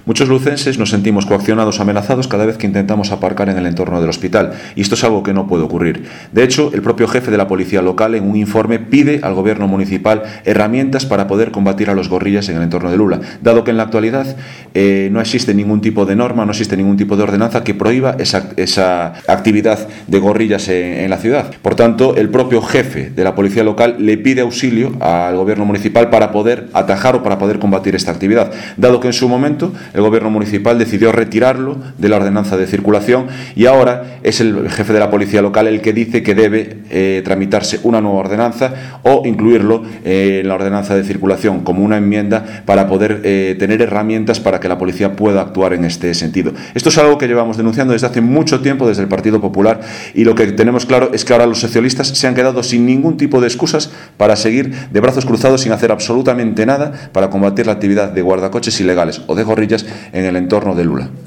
Muchos lucenses nos sentimos coaccionados o amenazados cada vez que intentamos aparcar en el entorno del hospital, y esto es algo que no puede ocurrir. De hecho, el propio jefe de la policía local en un informe pide al gobierno municipal herramientas para poder combatir a los gorrillas en el entorno de Lula, dado que en la actualidad no existe ningún tipo de norma, no existe ningún tipo de ordenanza que prohíba esa actividad de gorrillas en la ciudad. Por tanto, el propio jefe de la policía local le pide auxilio al gobierno municipal para poder atajar o para poder combatir esta actividad, dado que en su momento el gobierno municipal decidió retirarlo de la ordenanza de circulación y ahora es el jefe de la policía local el que dice que debe tramitarse una nueva ordenanza o incluirlo en la ordenanza de circulación como una enmienda para poder tener herramientas para que la policía pueda actuar en este sentido. Esto es algo que llevamos denunciando desde hace mucho tiempo desde el Partido Popular, y lo que tenemos claro es que ahora los socialistas se han quedado sin ningún tipo de excusas para seguir de brazos cruzados sin hacer absolutamente nada para combatir la actividad de guardacoches ilegales o de gorrillas en el entorno de Lula.